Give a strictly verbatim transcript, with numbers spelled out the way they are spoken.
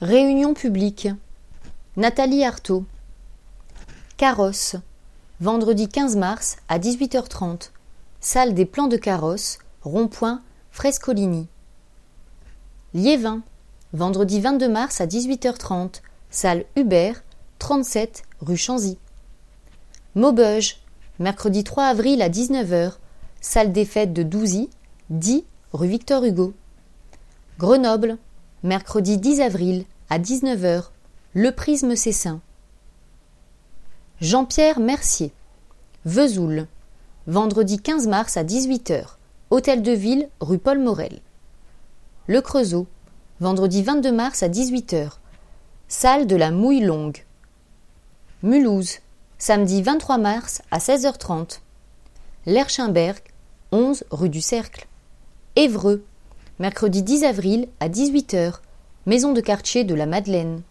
Réunion publique. Nathalie Arthaud. Carrosse. Vendredi quinze mars à dix-huit heures trente. Salle des plans de carrosse, rond-point, Frescolini. Liévin. Vendredi vingt-deux mars à dix-huit heures trente. Salle Hubert, trente-sept rue Chanzy. Maubeuge. Mercredi trois avril à dix-neuf heures. Salle des fêtes de Douzy, dix rue Victor Hugo. Grenoble. Mercredi dix avril à dix-neuf heures. Le Prisme Cessin. Jean-Pierre Mercier. Vesoul. Vendredi quinze mars à dix-huit heures. Hôtel de Ville, rue Paul Morel. Le Creusot. Vendredi vingt-deux mars à dix-huit heures. Salle de la Mouille Longue. Mulhouse. Samedi vingt-trois mars à seize heures trente. Lerchimberg, onze rue du Cercle. Évreux. Mercredi dix avril à dix-huit heures. Maison de quartier de la Madeleine.